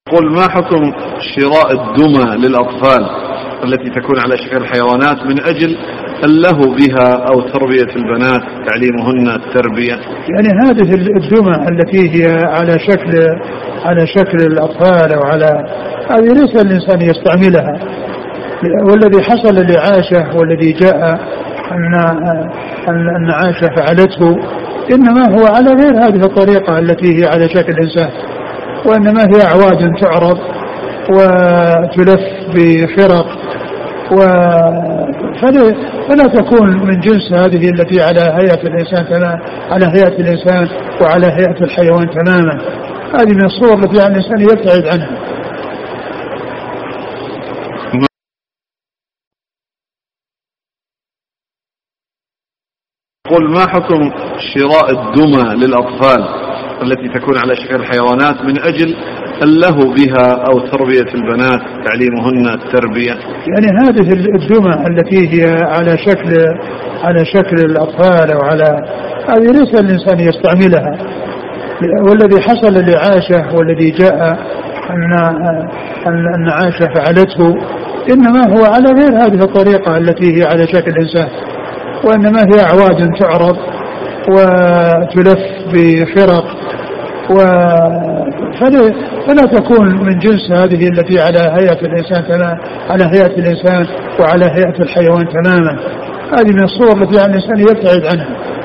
قل ما حكم شراء الدمى للأطفال التي تكون على شكل الحيوانات من أجل اللهو بها أو تربية البنات تعليمهن التربية؟ يعني هذه الدمى التي هي على شكل الأطفال أو هذه ليس الإنسان يستعملها. والذي حصل لعائشة والذي جاء أن عائشة فعلته إنما هو على غير هذه الطريقة التي هي على شكل الإنسان، وإنما هي أعواد تعرض وتلف بخرق فلا تكون من جنس هذه التي على هيئة الإنسان على هيئة الإنسان وعلى هيئة الحيوان تماما. هذه من الصور التي الإنسان يبتعد عنها. قل ما حكم شراء الدمى للأطفال التي تكون على شكل الحيوانات من أجل اللهو بها أو تربية البنات تعليمهن التربية؟ يعني هذه الدمى التي هي على شكل الأطفال أو هذه ليس الإنسان يستعملها. والذي حصل لعائشة والذي جاء أن عائشة فعلته إنما هو على غير هذه الطريقة التي هي على شكل الإنسان، وإنما هي أعواد تعرض وتلف بخرق فلا تكون من جنس هذه التي على هيئة الإنسان على هيئة الإنسان وعلى هيئة الحيوان تماما. هذه من الصور التي الإنسان يبتعد عنها.